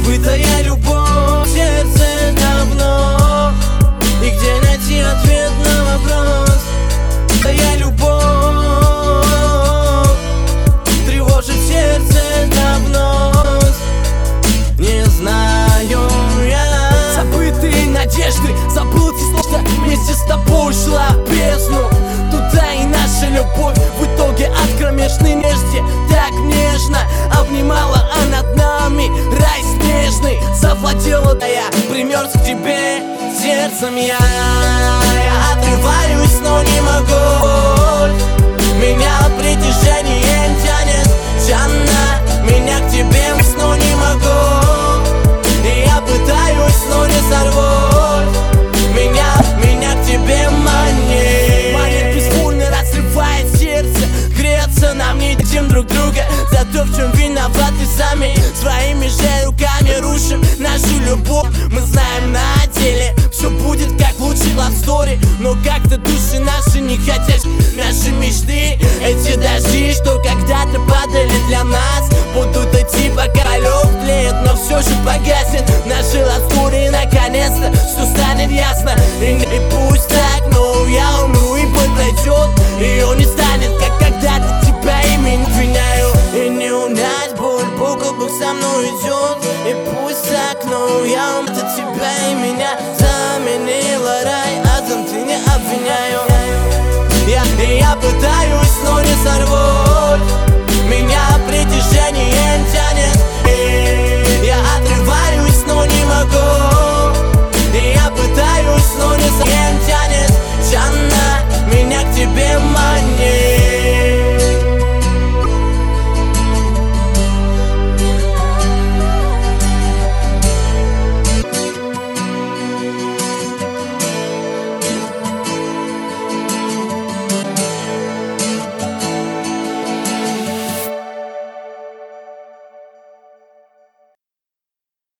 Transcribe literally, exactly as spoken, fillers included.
забытая любовь, сердце давно. И где найти ответ на вопрос? Твоя любовь тревожит сердце давно. Не знаю я. Забытые надежды, забыл те слова, вместе с тобой ушла в бездну. Туда и наша любовь в итоге от кромешной нежности так нежно обнимала, а над нами рай снежный завладела. Да я примерз к тебе сердцем я. Я отрываюсь, но не могу. Меня от притяжения тянет Жанна. Меня к тебе, но не могу. И я пытаюсь, но не сорву. Меня, меня к тебе манит. Манит бесспорно, разрывает сердце. Греться нам не дадим друг друга. За то, в чем виноваты сами. Своими же руками рушим нашу любовь. Мы знаем на деле все будет как лучший love story. Но как-то души наши не хотят. Наши мечты, эти дожди, что когда-то падали для нас, будут идти, пока лед тлеет, но все же погаснет. Наши love story наконец-то все станет ясно. И